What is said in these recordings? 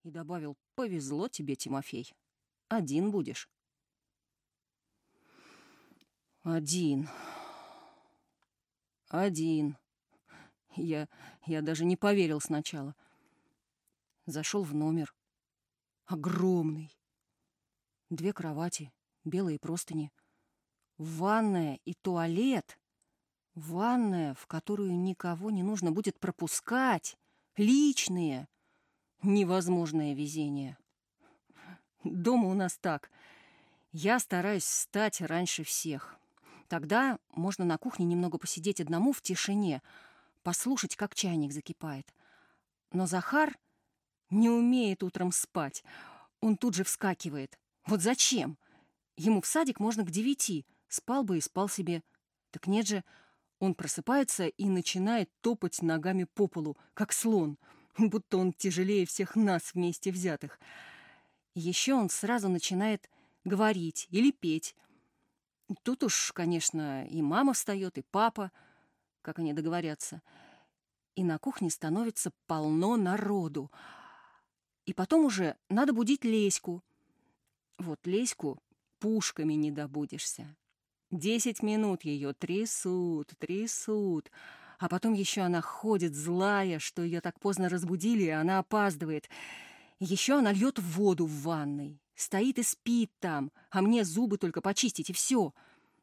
И добавил: «Повезло тебе, Тимофей. Один будешь». Один. Один. Я даже не поверил сначала. Зашел в номер. Огромный. 2 кровати, белые простыни. Ванная и туалет. Ванная, в которую никого не нужно будет пропускать. Личные. Невозможное везение. Дома у нас так. Я стараюсь встать раньше всех. Тогда можно на кухне немного посидеть одному в тишине, послушать, как чайник закипает. Но Захар не умеет утром спать. Он тут же вскакивает. Вот зачем? Ему в садик можно к 9. Спал бы и спал себе. Так нет же, он просыпается и начинает топать ногами по полу, как слон, будто он тяжелее всех нас вместе взятых. Еще он сразу начинает говорить или петь. Тут уж, конечно, и мама встает, и папа, как они договорятся. И на кухне становится полно народу. И потом уже надо будить Леську. Вот Леську пушками не добудешься. 10 минут ее трясут, а потом еще она ходит злая, что ее так поздно разбудили, и она опаздывает. И еще она льет воду в ванной, стоит и спит там, а мне зубы только почистить, и все.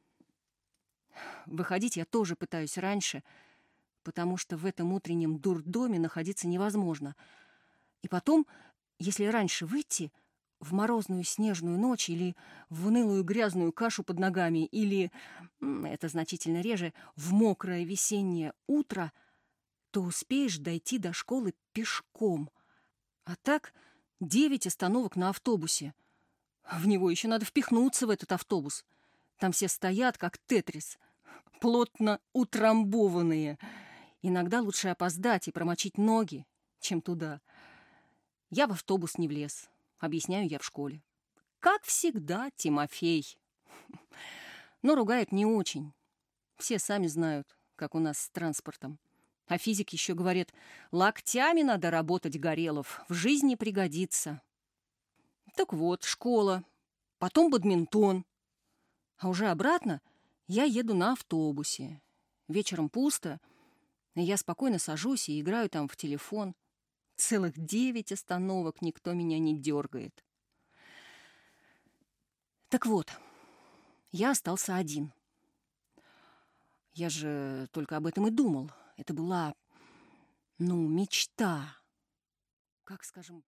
Выходить я тоже пытаюсь раньше, потому что в этом утреннем дурдоме находиться невозможно. И потом, если раньше выйти, в морозную снежную ночь или в унылую грязную кашу под ногами, или, это значительно реже, в мокрое весеннее утро, то успеешь дойти до школы пешком. А так 9 остановок на автобусе. В него еще надо впихнуться, в этот автобус. Там все стоят, как тетрис, плотно утрамбованные. Иногда лучше опоздать и промочить ноги, чем туда. Я в автобус не влез. Объясняю я в школе. Как всегда, Тимофей. Но ругают не очень. Все сами знают, как у нас с транспортом. А физики еще говорят: локтями надо работать, Горелов, в жизни пригодится. Так вот, школа, потом бадминтон. А уже обратно я еду на автобусе. Вечером пусто, и я спокойно сажусь и играю там в телефон. Целых 9 остановок, никто меня не дергает. Так вот, я остался один. Я же только об этом и думал. Это была, мечта. Как, скажем,